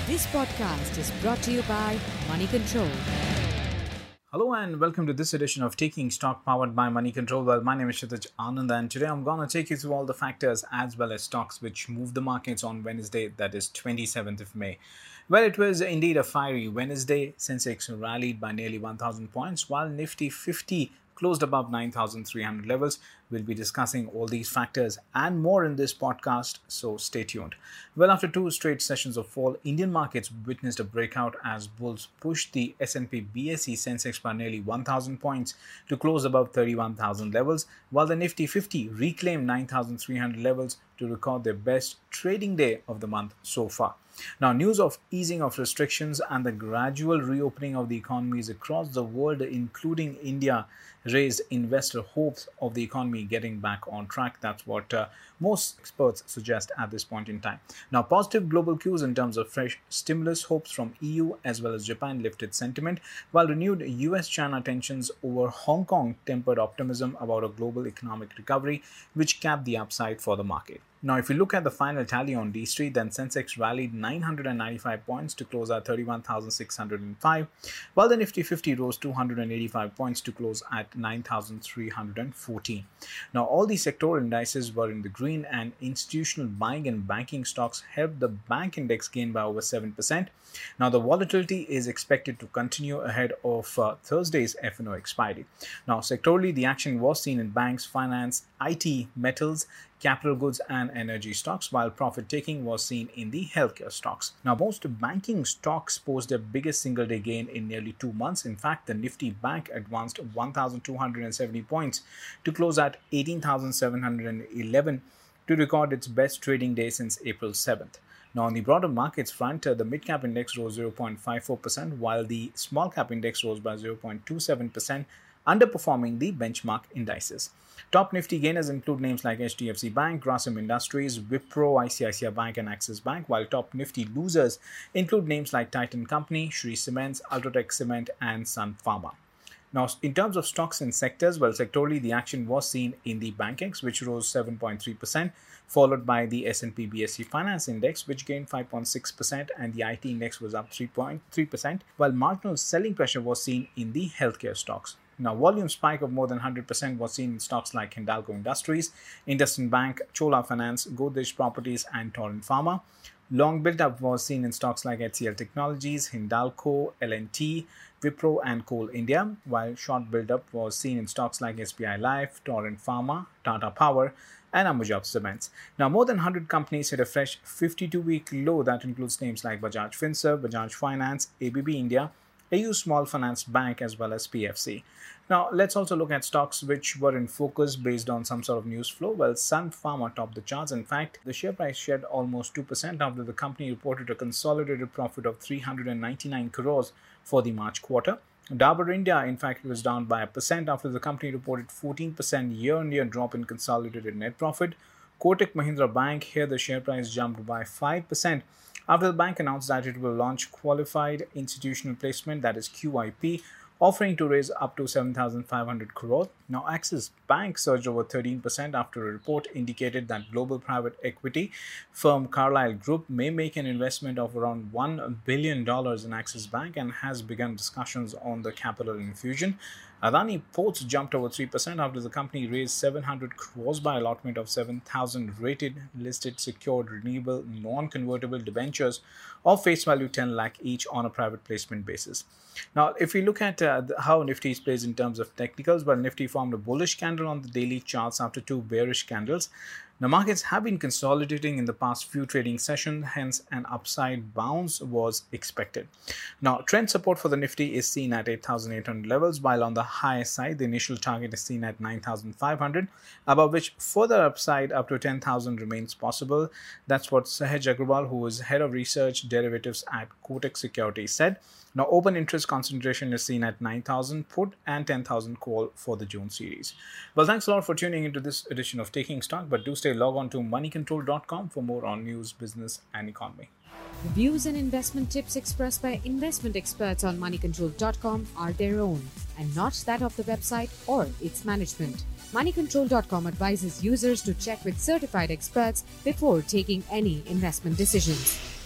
This podcast is brought to you by Money Control. Hello and welcome to this edition of Taking Stock powered by Money Control. Well, my name is Kshitij Anand and today I'm going to take you through all the factors as well as stocks which moved the markets on Wednesday, that is 27th of May. Well, it was indeed a fiery Wednesday. Sensex rallied by nearly 1,000 points while Nifty 50 closed above 9,300 levels. We'll be discussing all these factors and more in this podcast, so stay tuned. Well, after two straight sessions of fall, Indian markets witnessed a breakout as bulls pushed the S&P BSE Sensex by nearly 1,000 points to close above 31,000 levels, while the Nifty 50 reclaimed 9,300 levels to record their best trading day of the month so far. Now, news of easing of restrictions and the gradual reopening of the economies across the world, including India, raised investor hopes of the economy getting back on track. That's what most experts suggest at this point in time. Now, positive global cues in terms of fresh stimulus hopes from EU as well as Japan lifted sentiment, while renewed US-China tensions over Hong Kong tempered optimism about a global economic recovery, which capped the upside for the market. Now, if you look at the final tally on D Street, then Sensex rallied 995 points to close at 31,605, while the Nifty 50 rose 285 points to close at 9,314. Now, all the sectoral indices were in the green and institutional buying and banking stocks helped the bank index gain by over 7%. Now, the volatility is expected to continue ahead of Thursday's F&O expiry. Now, sectorally, the action was seen in banks, finance, IT, metals, capital goods and energy stocks, while profit-taking was seen in the healthcare stocks. Now, most banking stocks posted their biggest single-day gain in nearly 2 months. In fact, the Nifty Bank advanced 1,270 points to close at 18,711 to record its best trading day since April 7th. Now, on the broader markets front, the mid-cap index rose 0.54%, while the small-cap index rose by 0.27%, underperforming the benchmark indices. Top Nifty gainers include names like HDFC Bank, Grasim Industries, Wipro, ICICI Bank and Axis Bank, while top Nifty losers include names like Titan Company, Shree Cements, Ultratech Cement and Sun Pharma. Now, in terms of stocks and sectors, well, sectorally, the action was seen in the BankX, which rose 7.3%, followed by the S&P BSE Finance Index, which gained 5.6%, and the IT Index was up 3.3%, while marginal selling pressure was seen in the healthcare stocks. Now, volume spike of more than 100% was seen in stocks like Hindalco Industries, IndusInd Bank, Chola Finance, Godrej Properties, and Torrent Pharma. Long build-up was seen in stocks like HCL Technologies, Hindalco, L&T, Wipro, and Coal India, while short build-up was seen in stocks like SBI Life, Torrent Pharma, Tata Power, and Ambuja Cements. Now, more than 100 companies hit a fresh 52-week low that includes names like Bajaj Finserv, Bajaj Finance, ABB India, AU Small Finance Bank as well as PFC. Now, let's also look at stocks which were in focus based on some sort of news flow. Well, Sun Pharma topped the charts. In fact, the share price shed almost 2% after the company reported a consolidated profit of 399 crores for the March quarter. Dabur India, in fact, was down by 1% after the company reported 14% year-on-year drop in consolidated net profit. Kotak Mahindra Bank, here the share price jumped by 5% after the bank announced that it will launch qualified institutional placement, that is QIP, offering to raise up to 7,500 crore. Now, Axis Bank surged over 13% after a report indicated that global private equity firm Carlyle Group may make an investment of around $1 billion in Axis Bank and has begun discussions on the capital infusion. Adani Ports jumped over 3% after the company raised 700 crores by allotment of 7,000 rated, listed, secured, renewable, non-convertible debentures of face value 10 lakh each on a private placement basis. Now, if we look at how Nifty is placed in terms of technicals, well, Nifty formed a bullish candle on the daily charts after two bearish candles. Now, markets have been consolidating in the past few trading sessions, hence an upside bounce was expected. Now, trend support for the Nifty is seen at 8,800 levels, while on the high side, the initial target is seen at 9,500, above which further upside up to 10,000 remains possible. That's what Sahaj Agrawal, who is head of research derivatives at Kotak Securities, said. Now, open interest concentration is seen at 9,000 put and 10,000 call for the June series. Well, thanks a lot for tuning into this edition of Taking Stock, but do stay logged on to moneycontrol.com for more on news, business, and economy. The views and investment tips expressed by investment experts on moneycontrol.com are their own and not that of the website or its management. Moneycontrol.com advises users to check with certified experts before taking any investment decisions.